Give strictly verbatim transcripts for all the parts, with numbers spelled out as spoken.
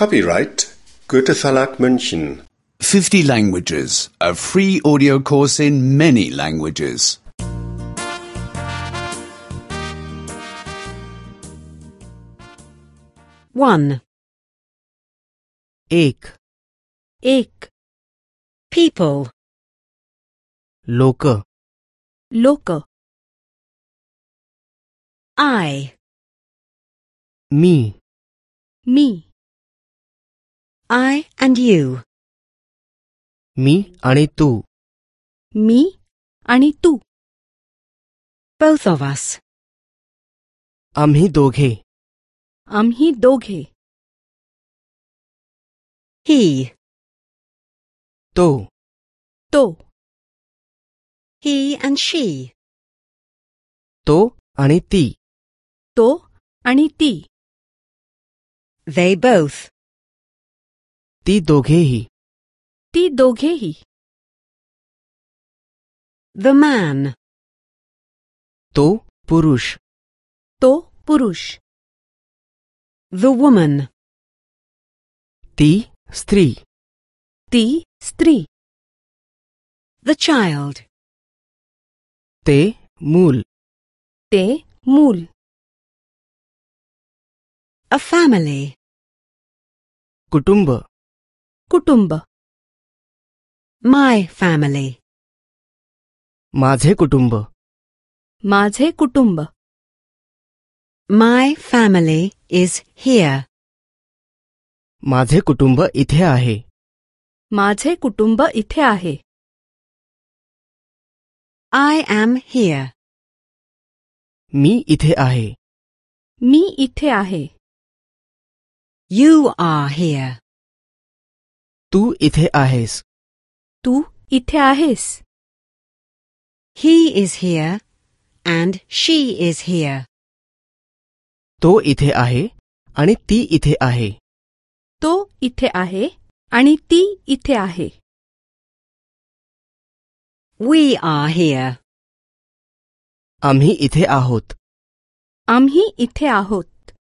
Copyright Goethe Verlag München. fifty languages, a free audio course in many languages. One. एक एक. People. लोक लोक. I. Me Me. I and you. मी आणि तू Me आणि तू. Both of us. आम्ही दोघे आम्ही दोघे. He. तो तो. He and she. तो आणि ती तो आणि ती. They both. ती दोघेही ती दोघेही. The man. तो पुरुष तो पुरुष. The woman. ती स्त्री ती स्त्री. The child. ते मूल ते मूल. A family. कुटुंब कुटुंब. My family. माझे कुटुंब माझे कुटुंब. My family is here. माझे कुटुंब इथे आहे माझे कुटुंब इथे आहे. I am here. मी इथे आहे मी इथे आहे. You are here. तू इथे आहेस तू इथे आहेस. He is here and she is here. तो इथे आहे आणि ती इथे आहे तो इथे आहे आणि ती इथे आहे. We are here. आम्ही इथे आहोत आम्ही इथे आहोत.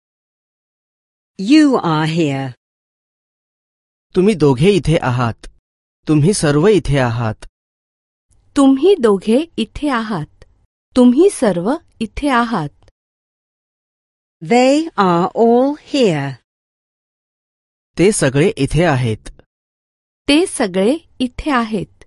You are here. तुम्ही दोघे इथे आहात तुम्ही सर्व इथे आहात तुम्ही दोघे इथे आहात. तुम्ही सर्व इथे आहात. They are all here. ते सगळे इथे आहेत ते सगळे इथे आहेत.